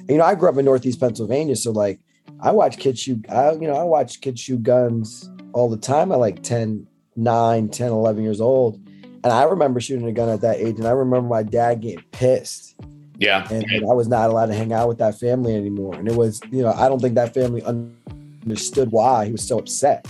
I grew up in Northeast Pennsylvania, so like I watch kids shoot. I watch kids shoot guns all the time at like 10, 9, 10, 11 years old, and I remember shooting a gun at that age, and I remember my dad getting pissed. Yeah, and I was not allowed to hang out with that family anymore, and it was, I don't think that family understood why he was so upset.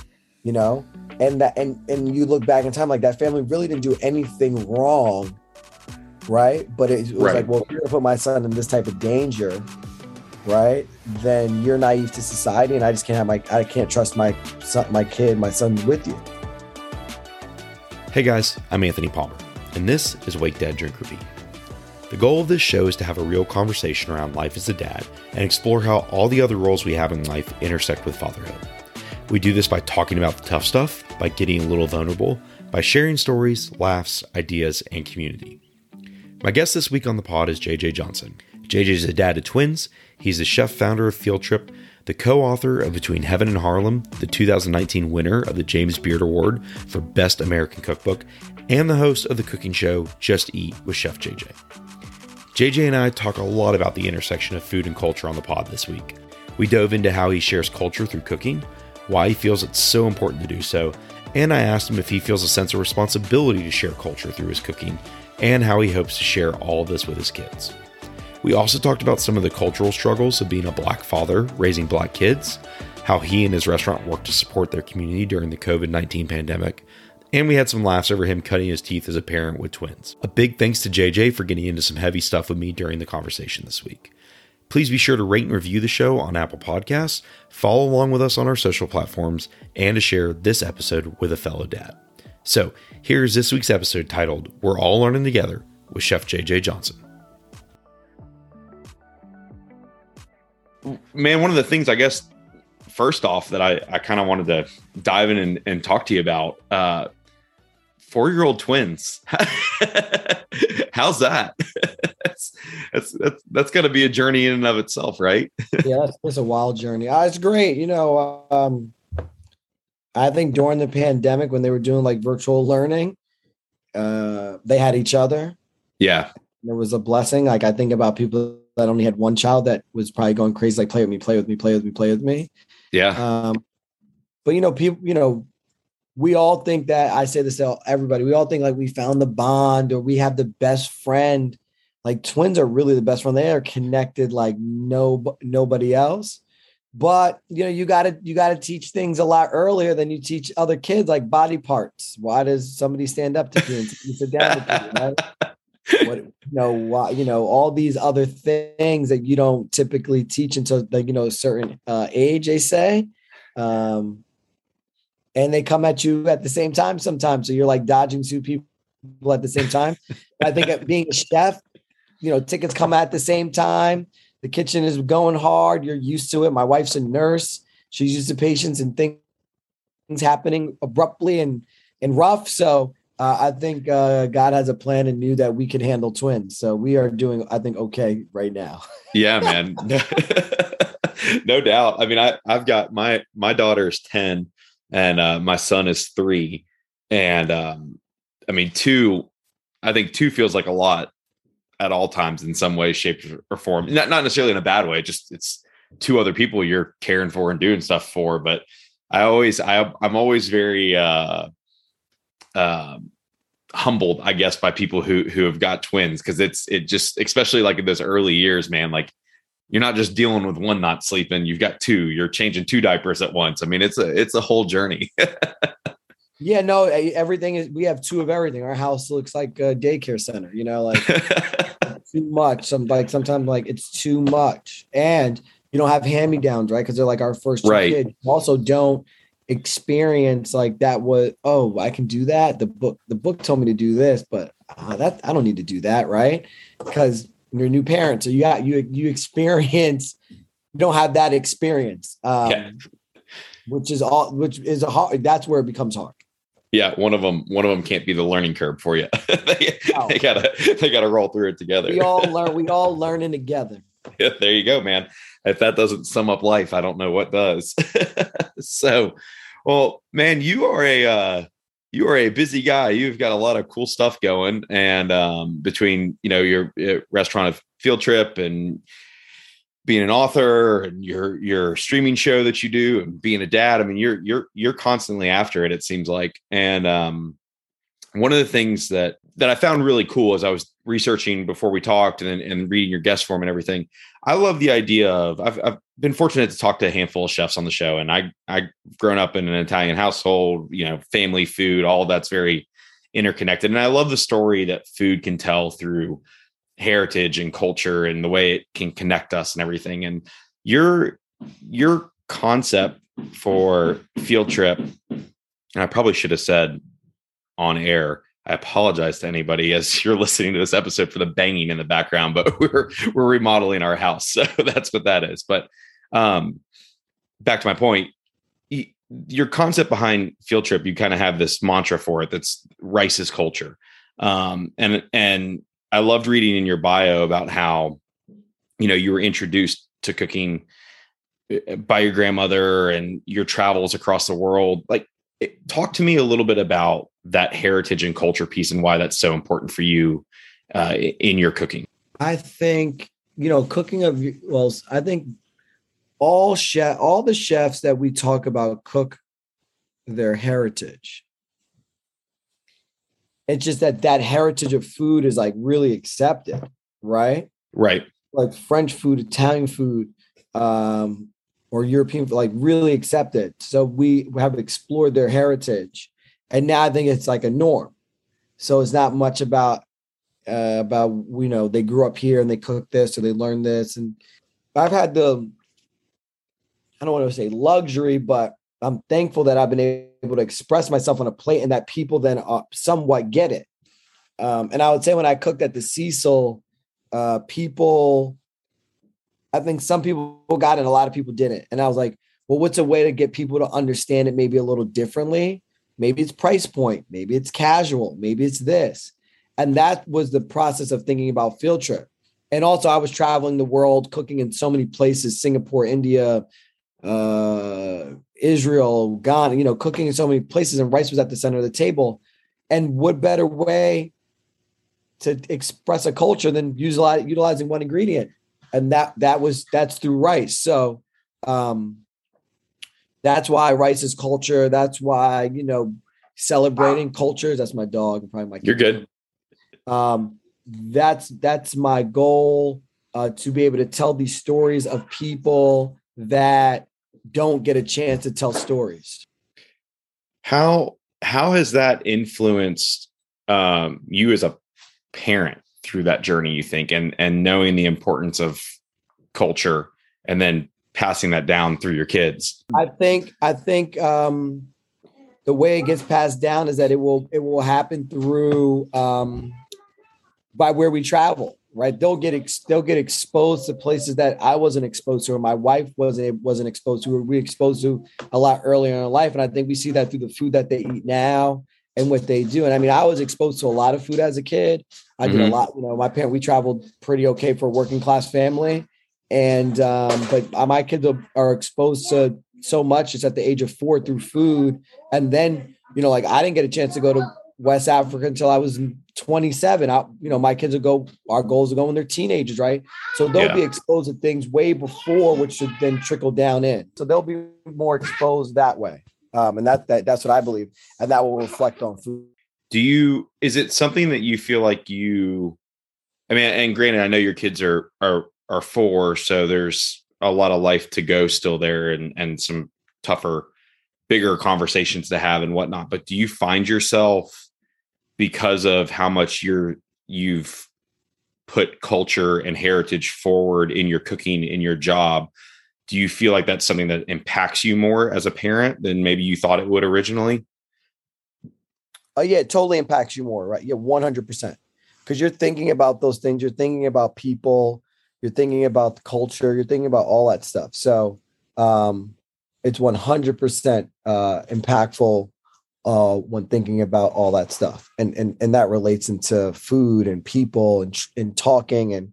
And you look back in time, like that family really didn't do anything wrong, right? But it was like, well, if you're gonna put my son in this type of danger, right, then you're naive to society, and I just I can't trust my son with you. Hey guys, I'm Anthony Palmer, and this is Wake Dad Drink Repeat. The goal of this show is to have a real conversation around life as a dad and explore how all the other roles we have in life intersect with fatherhood. We do this by talking about the tough stuff, by getting a little vulnerable, by sharing stories, laughs, ideas, and community. My guest this week on the pod is JJ Johnson. JJ is a dad of twins. He's the chef founder of Field Trip, the co-author of Between Heaven and Harlem, the 2019 winner of the James Beard Award for Best American Cookbook, and the host of the cooking show Just Eat with Chef JJ. JJ and I talk a lot about the intersection of food and culture on the pod this week. We dove into how he shares culture through cooking, why he feels it's so important to do so, and I asked him if he feels a sense of responsibility to share culture through his cooking, and how he hopes to share all of this with his kids. We also talked about some of the cultural struggles of being a Black father raising Black kids, how he and his restaurant work to support their community during the COVID-19 pandemic, and we had some laughs over him cutting his teeth as a parent with twins. A big thanks to JJ for getting into some heavy stuff with me during the conversation this week. Please be sure to rate and review the show on Apple Podcasts, follow along with us on our social platforms, and to share this episode with a fellow dad. So here's this week's episode titled We're All Learning Together with Chef JJ Johnson. Man, one of the things, I guess, first off that I kind of wanted to dive in and talk to you about, 4-year-old twins. How's that? That's got to be a journey in and of itself, right? Yeah, it's a wild journey. It's great. I think during the pandemic when they were doing like virtual learning, they had each other. Yeah. There was a blessing. Like I think about people that only had one child that was probably going crazy, like play with me, play with me, play with me, play with me. Yeah. But people, we all think that, I say this to everybody, we all think like we found the bond or we have the best friend. Like twins are really the best friend. They are connected like nobody else. But you gotta teach things a lot earlier than you teach other kids, like body parts. Why does somebody stand up to you and sit down to you? Right? All these other things that you don't typically teach until a certain age, they say. And they come at you at the same time sometimes. So you're like dodging two people at the same time. I think at being a chef, tickets come at the same time. The kitchen is going hard. You're used to it. My wife's a nurse. She's used to patience and things happening abruptly and rough. So I think God has a plan and knew that we could handle twins. So we are doing, I think, okay right now. Yeah, man. No doubt. I mean, I've got my daughter's 10 and my son is 3. And I mean, 2 feels like a lot at all times in some way, shape, or form. Not necessarily in a bad way. Just it's 2 other people you're caring for and doing stuff for. But I'm always very humbled, I guess, by people who have got twins, because it just especially like in those early years, man. Like you're not just dealing with one not sleeping. You've got 2. You're changing 2 diapers at once. I mean, it's a whole journey. Yeah, no, everything is. We have 2 of everything. Our house looks like a daycare center. Like too much. Sometimes like it's too much, and you don't have hand-me-downs, right? Because they're like our first 2 kids. You also don't experience like that. I can do that. The book told me to do this, but that I don't need to do that, right? Because you're a new parent, so you experience. You don't have that experience, which is a hard. That's where it becomes hard. Yeah, one of them can't be the learning curve for you. they gotta roll through it together. We all learning together. Yeah, there you go, man. If that doesn't sum up life, I don't know what does. So, well, man, you are a busy guy. You've got a lot of cool stuff going, and between your restaurant of Field Trip and being an author and your streaming show that you do and being a dad. I mean, you're constantly after it seems like. And one of the things that I found really cool as I was researching before we talked and reading your guest form and everything, I love the idea of, I've been fortunate to talk to a handful of chefs on the show, and I've grown up in an Italian household, family food, all that's very interconnected. And I love the story that food can tell through heritage and culture and the way it can connect us and everything. And your concept for Field Trip, and I probably should have said on air, I apologize to anybody as you're listening to this episode for the banging in the background, but we're remodeling our house. So that's what that is. But back to my point, your concept behind Field Trip, you kind of have this mantra for it. That's Rice's culture. And I loved reading in your bio about how, you were introduced to cooking by your grandmother and your travels across the world. Like, talk to me a little bit about that heritage and culture piece and why that's so important for you in your cooking. I think, cooking I think all the chefs that we talk about cook their heritage. It's just that heritage of food is like really accepted, right? Right. Like French food, Italian food, or European, like really accepted. So we have explored their heritage, and now I think it's like a norm. So it's not much about they grew up here and they cook this or they learned this. And I've had I don't want to say luxury, but I'm thankful that I've been able to express myself on a plate and that people then somewhat get it. And I would say when I cooked at the Cecil, I think some people got it, a lot of people didn't. And I was like, well, what's a way to get people to understand it maybe a little differently? Maybe it's price point. Maybe it's casual. Maybe it's this. And that was the process of thinking about Field Trip. And also I was traveling the world, cooking in so many places, Singapore, India, Israel, Ghana, cooking in so many places, and rice was at the center of the table. And what better way to express a culture than utilizing one ingredient? And that's through rice. So that's why rice is culture. That's why, celebrating cultures. That's my dog. Probably my kid. You're good. That's my goal, to be able to tell these stories of people that don't get a chance to tell stories. How has that influenced you as a parent through that journey, you think, and knowing the importance of culture and then passing that down through your kids? I think the way it gets passed down is that it will happen through by where we travel, right? They'll get exposed to places that I wasn't exposed to, or my wife wasn't exposed to, or we exposed to a lot earlier in our life. And I think we see that through the food that they eat now and what they do. And I mean, I was exposed to a lot of food as a kid. I did a lot, we traveled pretty okay for a working class family. And, but my kids are exposed to so much. It's at the age of 4 through food. And then, I didn't get a chance to go to West Africa until I was 27. My kids our goals are going when they're teenagers, right? So they'll be exposed to things way before, which should then trickle down in. So they'll be more exposed that way. And that's what I believe. And that will reflect on food. Is it something that you feel like and granted, I know your kids are 4, so there's a lot of life to go still there and some tougher, bigger conversations to have and whatnot. But do you find yourself, because of how much you've put culture and heritage forward in your cooking, in your job, do you feel like that's something that impacts you more as a parent than maybe you thought it would originally? Yeah, it totally impacts you more, right? Yeah, 100%. Because you're thinking about those things. You're thinking about people. You're thinking about the culture. You're thinking about all that stuff. So it's 100% impactful when thinking about all that stuff. And that relates into food and people and talking and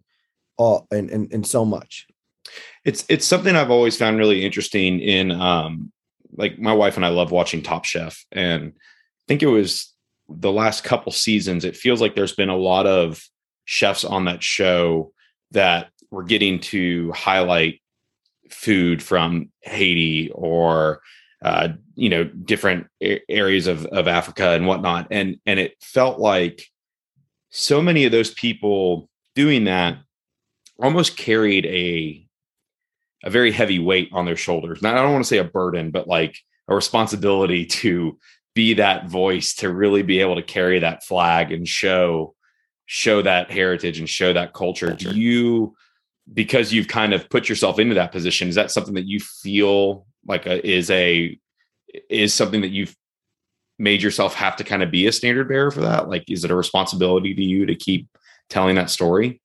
so much. It's something I've always found really interesting in like my wife and I love watching Top Chef, and I think it was the last couple seasons. It feels like there's been a lot of chefs on that show that we're getting to highlight food from Haiti or different areas of Africa and whatnot, and it felt like so many of those people doing that almost carried a very heavy weight on their shoulders. Now, I don't want to say a burden, but like a responsibility to be that voice, to really be able to carry that flag and show that heritage and show that culture. Do you, because you've kind of put yourself into that position, is that something that you feel like is something that you've made yourself have to kind of be a standard bearer for that? Like, is it a responsibility to you to keep telling that story?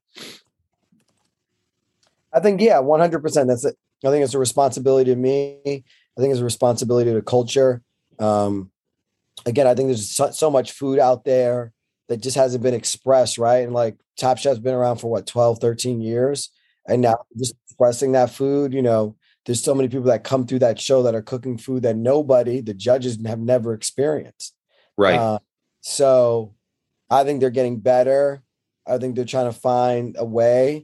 I think, yeah, 100%. That's it. I think it's a responsibility to me. I think it's a responsibility to culture. Again, I think there's so much food out there that just hasn't been expressed, right? And like Top Chef's been around for what, 12, 13 years. And now just expressing that food, there's so many people that come through that show that are cooking food that the judges have never experienced. Right. So I think they're getting better. I think they're trying to find a way.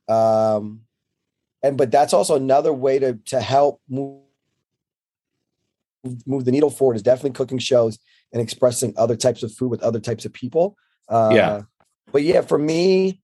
But that's also another way to help move the needle forward, is definitely cooking shows and expressing other types of food with other types of people. But yeah, for me,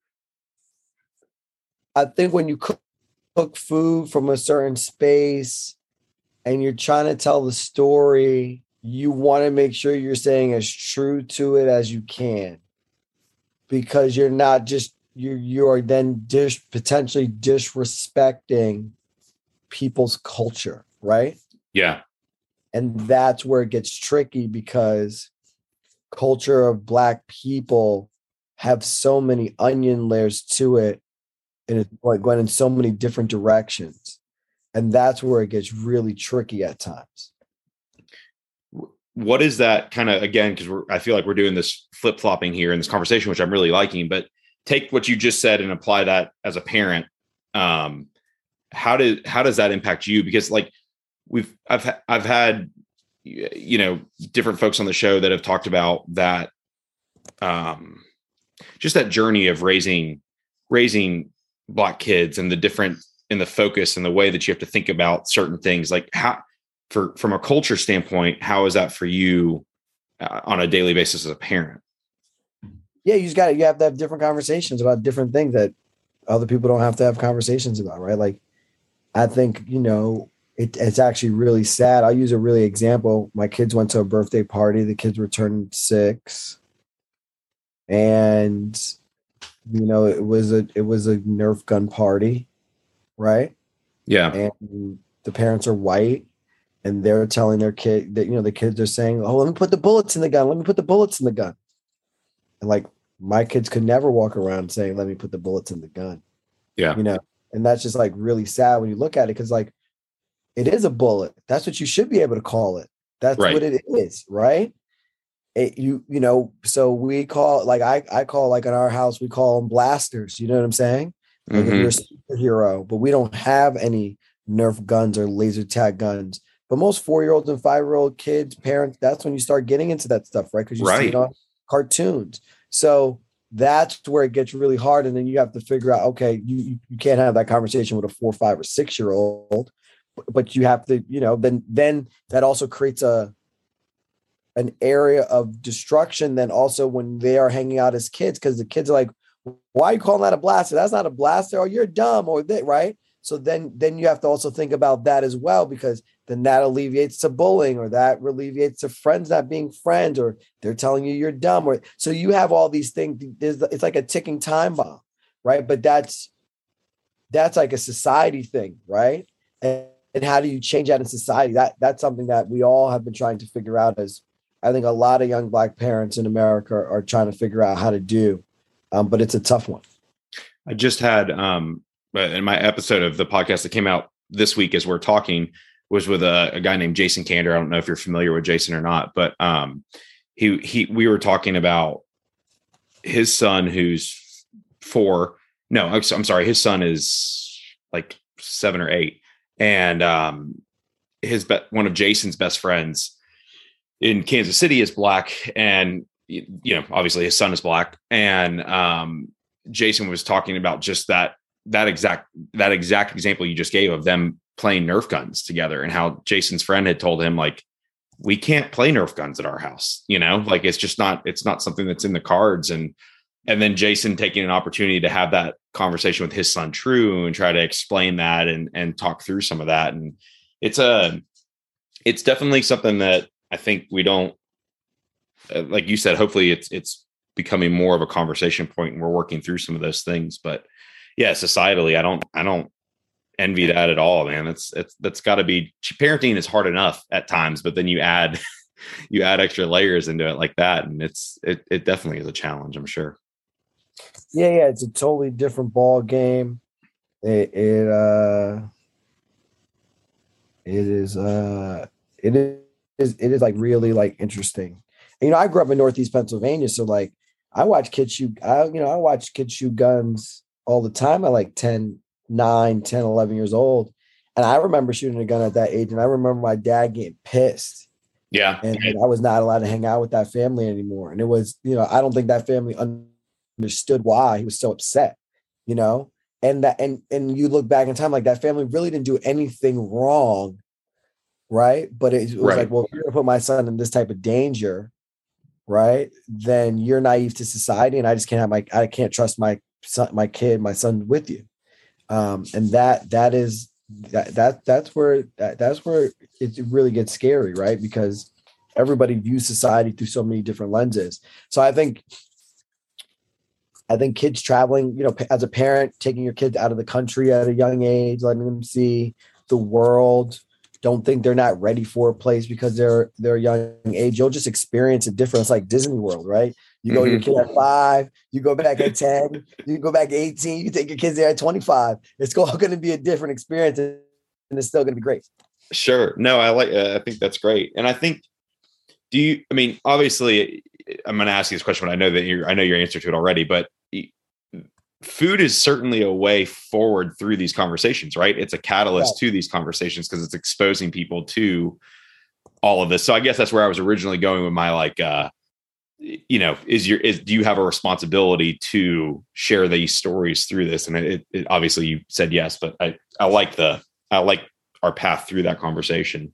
I think when you cook food from a certain space and you're trying to tell the story, you want to make sure you're staying as true to it as you can, because you're not just, you are then potentially disrespecting people's culture, right? Yeah. And that's where it gets tricky, because culture of Black people have so many onion layers to it, and it's like going in so many different directions. And that's where it gets really tricky at times. What is that kind of, again, because I feel like we're doing this flip-flopping here in this conversation, which I'm really liking, but take what you just said and apply that as a parent. How does that impact you? Because like I've had, different folks on the show that have talked about that, just that journey of raising Black kids and the focus and the way that you have to think about certain things. Like from a culture standpoint, how is that for you on a daily basis as a parent? Yeah, you have to have different conversations about different things that other people don't have to have conversations about, right? Like, I think, it's actually really sad. I'll use a really example. My kids went to a birthday party. The kids were turning 6. And, it was a Nerf gun party, right? Yeah. And the parents are white, and they're telling their kid that, the kids are saying, "Oh, let me put the bullets in the gun. Let me put the bullets in the gun." And like, my kids could never walk around saying, "Let me put the bullets in the gun." Yeah. And that's just like really sad when you look at it, because like, it is a bullet. That's what you should be able to call it. That's right. What it is, right? So we call, like, I call, like in our house, we call them blasters. You know what I'm saying? Like, you're a superhero, but we don't have any Nerf guns or laser tag guns. But most 4-year-olds and 5-year-old kids, parents, that's when you start getting into that stuff, right? Because you see it on cartoons. So that's where it gets really hard. And then you have to figure out, okay, you can't have that conversation with a 4, 5, or 6-year-old, but you have to, then that also creates an area of destruction. Then also when they are hanging out as kids, because the kids are like, "Why are you calling that a blaster? That's not a blaster. Oh, you're dumb," or that, right? So then you have to also think about that as well, because then that alleviates the bullying, or that alleviates the friends not being friends, or they're telling you you're dumb. Or so you have all these things. It's like a ticking time bomb, right? But that's like a society thing, right? And how do you change that in society? That's something that we all have been trying to figure out, as I think a lot of young Black parents in America are trying to figure out how to do. But it's a tough one. I just had in my episode of the podcast that came out this week as we're talking was with a guy named Jason Kander. I don't know if you're familiar with Jason or not, but we were talking about his son who's 4. No, I'm sorry. His son is like 7 or 8. And one of Jason's best friends in Kansas City is Black. And, obviously his son is Black. And Jason was talking about just that that exact example you just gave of them playing Nerf guns together, and how Jason's friend had told him, like, we can't play Nerf guns at our house, like it's not something that's in the cards. And then Jason taking an opportunity to have that conversation with his son True and try to explain that and talk through some of that. And it's definitely something that I think we don't, like you said, hopefully it's becoming more of a conversation point and we're working through some of those things. But yeah, societally, I don't envy that at all, man. That's got to be, parenting is hard enough at times, but then you add extra layers into it like that, and it definitely is a challenge, I'm sure. Yeah, it's a totally different ball game. It is like really like interesting. And, I grew up in Northeast Pennsylvania, so like I watch kids shoot guns all the time at like 9, 10, 11 years old. And I remember shooting a gun at that age. And I remember my dad getting pissed. Yeah. And I was not allowed to hang out with that family anymore. And it was, I don't think that family understood why he was so upset, and you look back in time, like that family really didn't do anything wrong. Right. But it was like, well, if you're going to put my son in this type of danger, right, then you're naive to society. And I just I can't trust my son with you. And that's where it really gets scary, right? Because everybody views society through so many different lenses. So I think kids traveling, as a parent, taking your kids out of the country at a young age, letting them see the world, don't think they're not ready for a place because they're a young age. You'll just experience it different. It's like Disney World, right? You go to your kid at 5, you go back at 10, you go back at 18, you take your kids there at 25. It's all going to be a different experience, and it's still going to be great. Sure. No, I think that's great. And I think, obviously I'm going to ask you this question, but I know your answer to it already, but food is certainly a way forward through these conversations, right? It's a catalyst to these conversations because it's exposing people to all of this. So I guess that's where I was originally going with my, do you have a responsibility to share these stories through this? And it obviously you said yes, but I like our path through that conversation.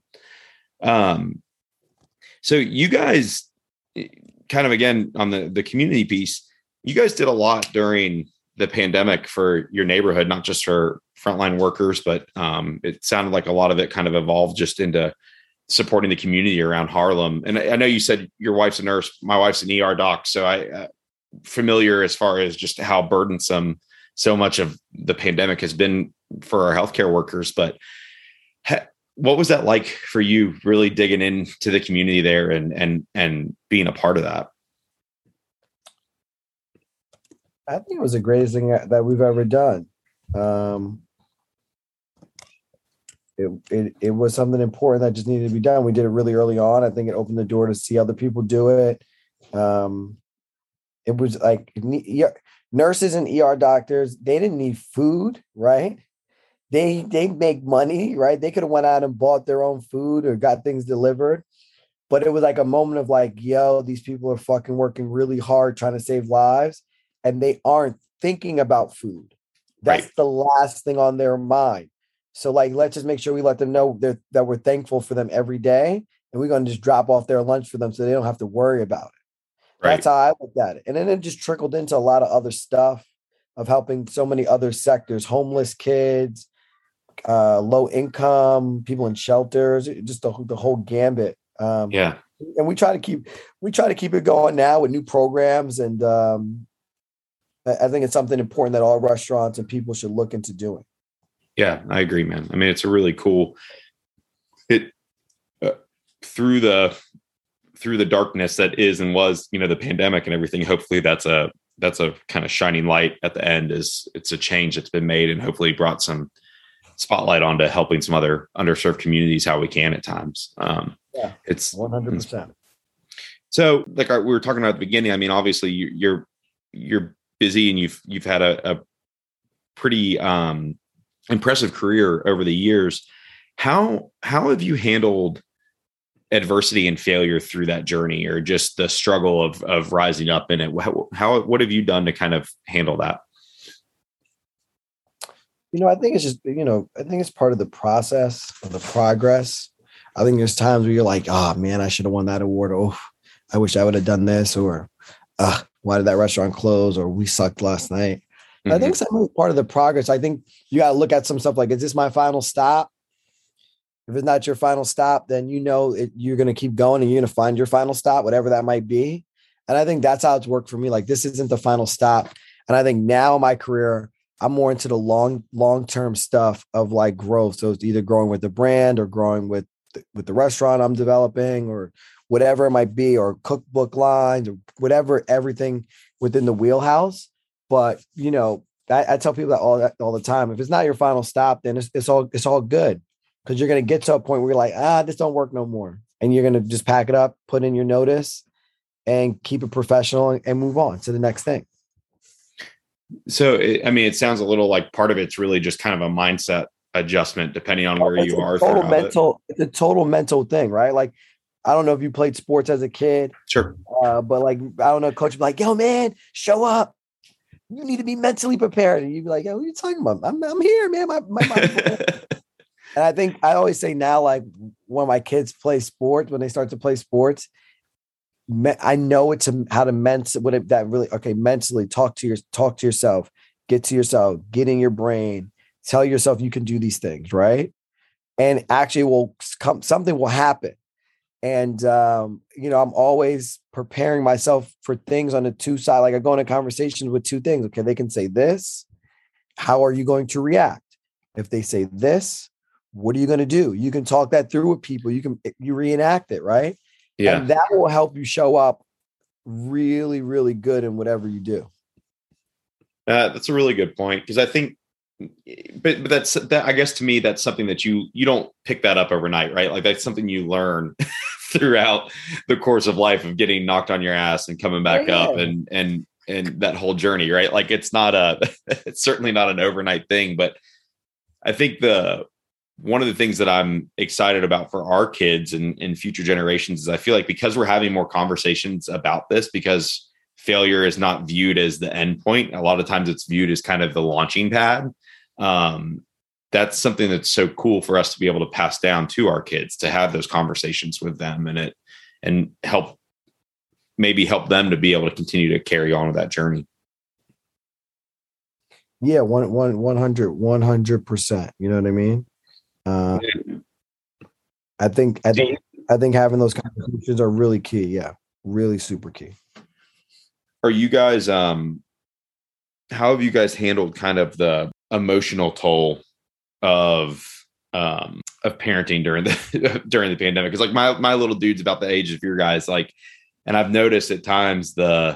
So you guys kind of, again, on the community piece, you guys did a lot during the pandemic for your neighborhood, not just for frontline workers, but it sounded like a lot of it kind of evolved just into supporting the community around Harlem. And I know you said your wife's a nurse, my wife's an ER doc. So I familiar as far as just how burdensome so much of the pandemic has been for our healthcare workers. But what was that like for you, really digging into the community there and being a part of that? I think it was the greatest thing that we've ever done. It was something important that just needed to be done. We did it really early on. I think it opened the door to see other people do it. It was like nurses and ER doctors, they didn't need food, right? They make money, right? They could have went out and bought their own food or got things delivered. But it was like a moment of like, yo, these people are fucking working really hard trying to save lives, and they aren't thinking about food. That's the last thing on their mind. So like, let's just make sure we let them know that we're thankful for them every day, and we're going to just drop off their lunch for them so they don't have to worry about it. Right. That's how I looked at it. And then it just trickled into a lot of other stuff of helping so many other sectors, homeless kids, low income, people in shelters, just the whole gambit. And we try to keep it going now with new programs. And I think it's something important that all restaurants and people should look into doing. Yeah, I agree, man. I mean, it's a really cool through the darkness that is and was, the pandemic and everything. Hopefully that's a kind of shining light at the end. It's a change that's been made and hopefully brought some spotlight onto helping some other underserved communities how we can at times. It's 100%. So like we were talking about at the beginning, I mean, obviously you're busy and you've had a pretty impressive career over the years. How have you handled adversity and failure through that journey, or just the struggle of rising up in it? What have you done to kind of handle that? I think it's just, I think it's part of the process of the progress. I think there's times where you're like, oh man, I should have won that award. Oh, I wish I would have done this, or why did that restaurant close? Or we sucked last night. I think some of it's part of the progress. I think you got to look at some stuff like, is this my final stop? If it's not your final stop, then you're going to keep going and you're going to find your final stop, whatever that might be. And I think that's how it's worked for me. Like, this isn't the final stop. And I think now in my career, I'm more into the long-term stuff of like growth. So it's either growing with the brand or growing with the restaurant I'm developing or whatever it might be, or cookbook lines or whatever, everything within the wheelhouse. But, I tell people that all the time. If it's not your final stop, then it's all good, because you're going to get to a point where you're like, this don't work no more. And you're going to just pack it up, put in your notice and keep it professional and move on to the next thing. So, it sounds a little like part of it's really just kind of a mindset adjustment depending on where you are. It's a total mental thing, right? Like, I don't know if you played sports as a kid. Sure. But like, I don't know, coach would be like, yo, man, show up. You need to be mentally prepared. And you'd be like, yo, what are you talking about? I'm here, man. My And I think I always say now, like when my kids play sports, when they start to play sports, I know how to mentally talk to yourself, get to yourself, get in your brain, tell yourself you can do these things, right? And actually something will happen. And, I'm always preparing myself for things on the two side. Like I go into conversations with two things. Okay. They can say this. How are you going to react? If they say this, what are you going to do? You can talk that through with people. You reenact it. Right. Yeah. And that will help you show up really, really good in whatever you do. That's a really good point. Cause I think, but that, I guess to me, that's something that you don't pick that up overnight, right? Like that's something you learn throughout the course of life, of getting knocked on your ass and coming back up and that whole journey, right? Like it's certainly not an overnight thing, but I think one of the things that I'm excited about for our kids and future generations is I feel like because we're having more conversations about this, because failure is not viewed as the end point. A lot of times it's viewed as kind of the launching pad. That's something that's so cool for us to be able to pass down to our kids, to have those conversations with them and help them to be able to continue to carry on with that journey. Yeah. 100%. You know what I mean? I think having those conversations are really key. Yeah. Really super key. Are you guys, how have you guys handled kind of the emotional toll of parenting during the pandemic? Cause like my little dude's about the age of your guys, like, and I've noticed at times the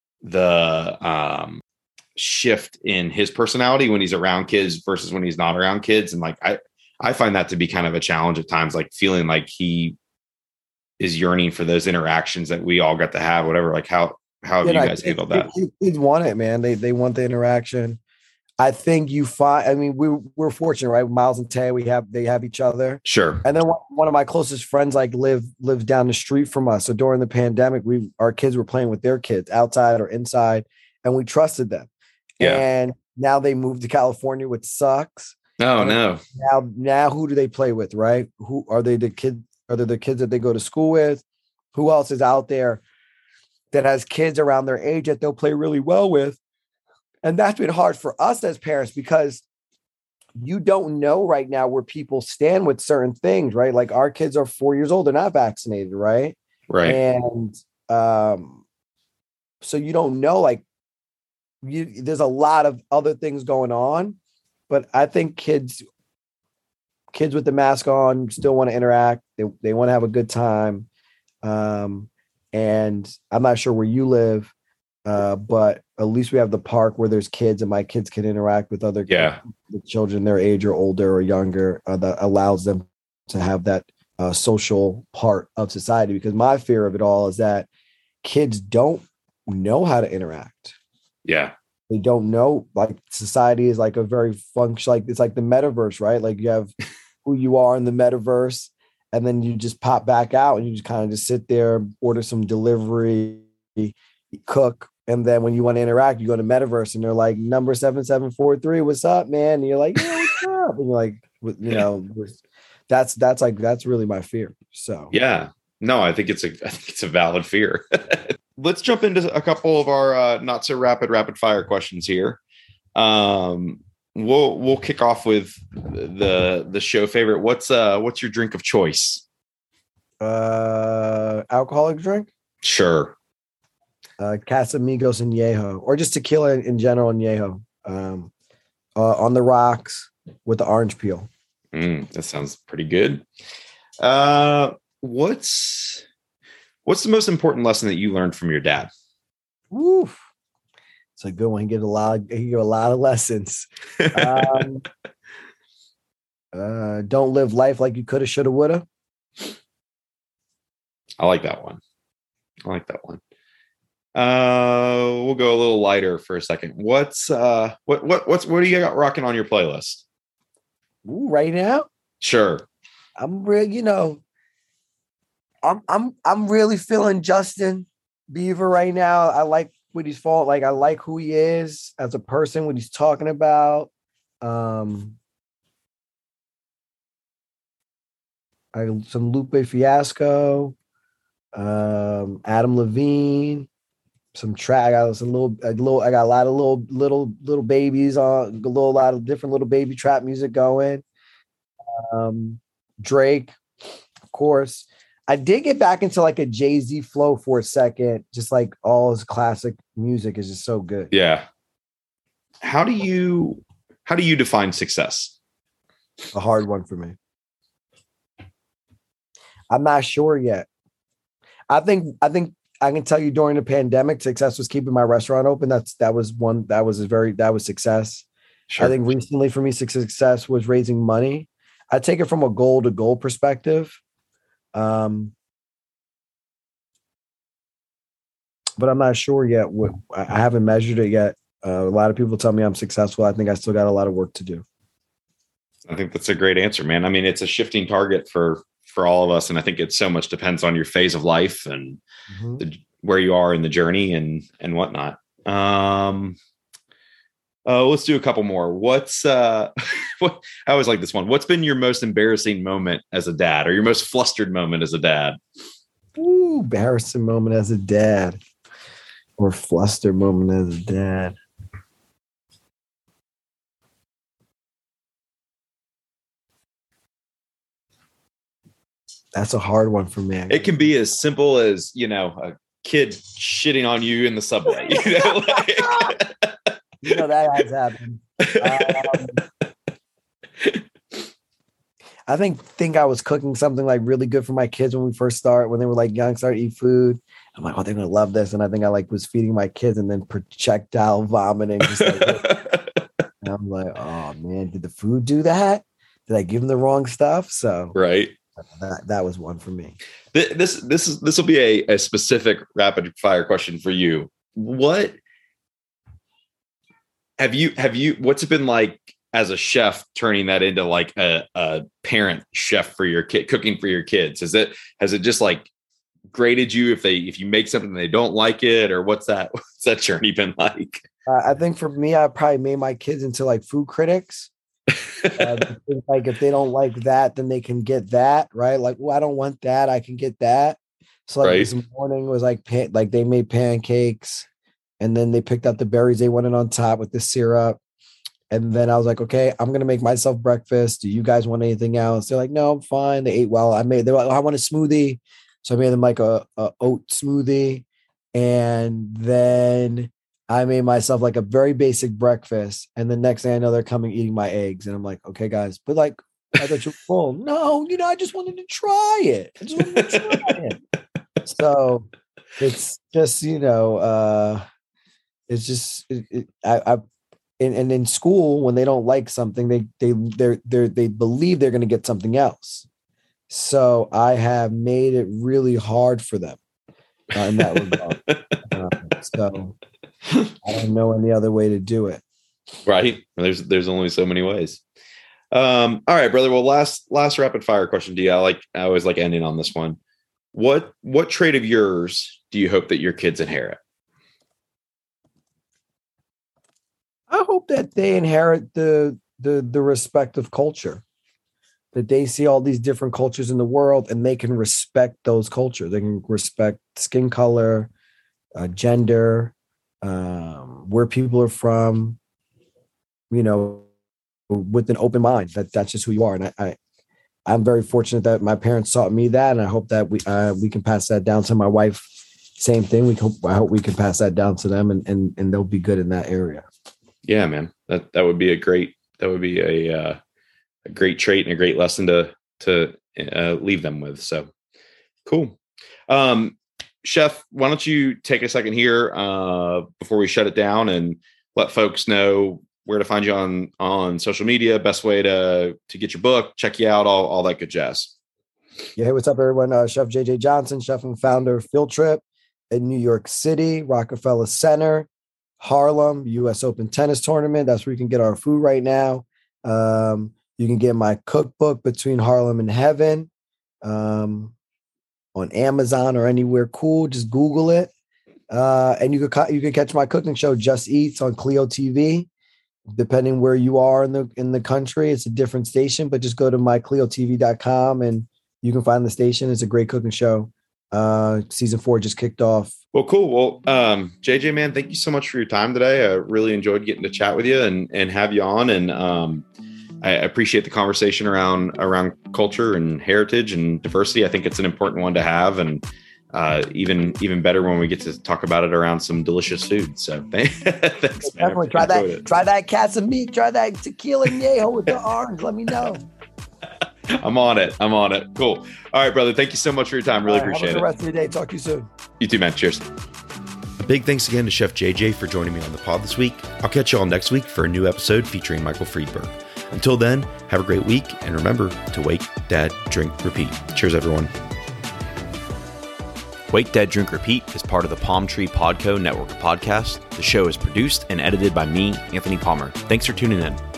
shift in his personality when he's around kids versus when he's not around kids. And like, I find that to be kind of a challenge at times, like feeling like he is yearning for those interactions that we all got to have, whatever. Like how have you guys handled that? Kids want it, man. They want the interaction. I think we're fortunate, right? Miles and Tay, they have each other. Sure. And then one of my closest friends, like lives down the street from us. So during the pandemic, our kids were playing with their kids outside or inside, and we trusted them. Yeah. And now they moved to California, which sucks. Oh no. Now who do they play with, right? Who are they? The kids? Are they the kids that they go to school with? Who else is out there that has kids around their age that they'll play really well with? And that's been hard for us as parents, because you don't know right now where people stand with certain things, right? Like our kids are 4 years old. They're not vaccinated, right? Right. And so you don't know, like there's a lot of other things going on, but I think kids with the mask on still want to interact. They want to have a good time. And I'm not sure where you live, but at least we have the park where there's kids and my kids can interact with other children their age or older or younger, that allows them to have that social part of society. Because my fear of it all is that kids don't know how to interact. Yeah. They don't know, like society is like a very like it's like the metaverse, right? Like you have who you are in the metaverse, and then you just pop back out and you just kind of just sit there, order some delivery, cook, And then when you want to interact, you go to Metaverse and they're like, number 7743, what's up, man? And you're like, yeah, what's up? And you're like, that's really my fear. So Yeah. No, I think it's a valid fear. Let's jump into a couple of our not so rapid fire questions here. We'll kick off with the show favorite. What's your drink of choice? Alcoholic drink? Sure. Casamigos and Yeho, or just tequila in general and Yeho. On the rocks with the orange peel. That sounds pretty good. What's the most important lesson that you learned from your dad? Woo. It's a good one. He gave a lot of lessons. Don't live life like you coulda, shoulda, woulda. I like that one. We'll go a little lighter for a second. What do you got rocking on your playlist? Ooh, right now? Sure. I'm really feeling Justin Bieber right now. I like what he's falling. Like, I like who he is as a person, what he's talking about. Some Lupe Fiasco, Adam Levine, some track. I got a lot of little babies on, a lot of different little baby trap music going. Drake, of course. I did get back into like a Jay-Z flow for a second. Just like all his classic music is just so good. Yeah. How do you define success? A hard one for me. I'm not sure yet. I think I can tell you during the pandemic, success was keeping my restaurant open. That was success. Sure. I think recently for me, success was raising money. I take it from a goal to goal perspective. But I'm not sure yet. I haven't measured it yet. A lot of people tell me I'm successful. I think I still got a lot of work to do. I think that's a great answer, man. I mean, it's a shifting target for all of us. And I think it so much depends on your phase of life and where you are in the journey and whatnot. Let's do a couple more. I always like this one. What's been your most embarrassing moment as a dad, or your most flustered moment as a dad? Ooh, embarrassing moment as a dad, or flustered moment as a dad. That's a hard one for me. It can be as simple as, a kid shitting on you in the subway. That has happened. I think I was cooking something like really good for my kids when they were like young, started to eat food. I'm like, oh, they're gonna love this. And I think I was feeding my kids and then projectile vomiting. Just and I'm like, oh man, did the food do that? Did I give them the wrong stuff? So right. That was one for me. This will be a specific rapid fire question for you. What have you what's it been like as a chef turning that into like a parent chef for your kid, cooking for your kids? Has it just like graded you if you make something and they don't like it, or what's that journey been like? I think for me, I probably made my kids into like food critics. Like if they don't like that, then they can get that, right? Like, well, I don't want that, I can get that. So like this morning was like they made pancakes, and then they picked out the berries they wanted on top with the syrup. And then I was like, okay, I'm gonna make myself breakfast. Do you guys want anything else? They're like, no, I'm fine. They ate well. They're like, I want a smoothie, so I made them like a oat smoothie, and then I made myself like a very basic breakfast. And the next thing I know, they're coming eating my eggs. And I'm like, okay, guys, but like, I thought you were full. No, I just wanted to try it. So it's just, it's just, and in school, when they don't like something, they believe they're going to get something else. So I have made it really hard for them in that regard. So I don't know any other way to do it. Right. There's only so many ways. All right, brother. Well, last rapid fire question to you. I always like ending on this one. What trait of yours do you hope that your kids inherit? I hope that they inherit the respect of culture, that they see all these different cultures in the world and they can respect those cultures. They can respect skin color, gender, where people are from, with an open mind. That's just who you are. And I'm very fortunate that my parents taught me that, and I hope that we can pass that down to my wife. Same thing. I hope we can pass that down to them, and they'll be good in that area. Yeah, man, that would be a great trait and a great lesson to leave them with. So cool. Chef, why don't you take a second here before we shut it down and let folks know where to find you on social media, best way to get your book, check you out, all that good jazz. Yeah. Hey, what's up, everyone? Chef JJ Johnson, chef and founder of Field Trip in New York City, Rockefeller Center, Harlem, US Open Tennis Tournament. That's where you can get our food right now. You can get my cookbook, Between Harlem and Heaven, on Amazon or anywhere cool. Just Google it. And you could catch my cooking show, Just Eats, on Clio TV. Depending where you are in the country, it's a different station, but just go to mycleotv.com and you can find the station. It's a great cooking show. Season 4 just kicked off. Well, cool. Well, JJ, man, thank you so much for your time today. I really enjoyed getting to chat with you and have you on. And I appreciate the conversation around culture and heritage and diversity. I think it's an important one to have, and even better when we get to talk about it around some delicious food. So thanks, man. Definitely try that Casamigos, try that tequila añejo with the orange. Let me know. I'm on it. Cool. All right, brother. Thank you so much for your time. Really appreciate it. Have a good rest of your day. Talk to you soon. You too, man. Cheers. A big thanks again to Chef JJ for joining me on the pod this week. I'll catch you all next week for a new episode featuring Michael Friedberg. Until then, have a great week, and remember to wake, dad, drink, repeat. Cheers, everyone. Wake, Dad, Drink, Repeat is part of the Palm Tree Podco network of podcasts. The show is produced and edited by me, Anthony Palmer. Thanks for tuning in.